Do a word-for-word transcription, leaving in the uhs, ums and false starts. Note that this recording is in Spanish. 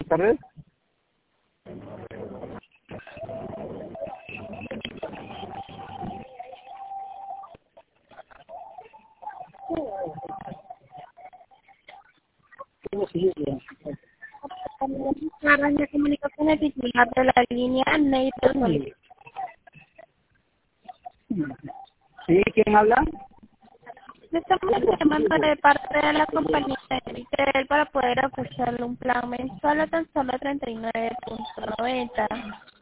tardes. Arran de comunicaciones titular de la línea Neighbor. ¿Sí? ¿Quién habla? Le estamos llamando de parte de la compañía de Retail para poder ofrecerle un plan mensual a tan solo treinta y nueve punto noventa.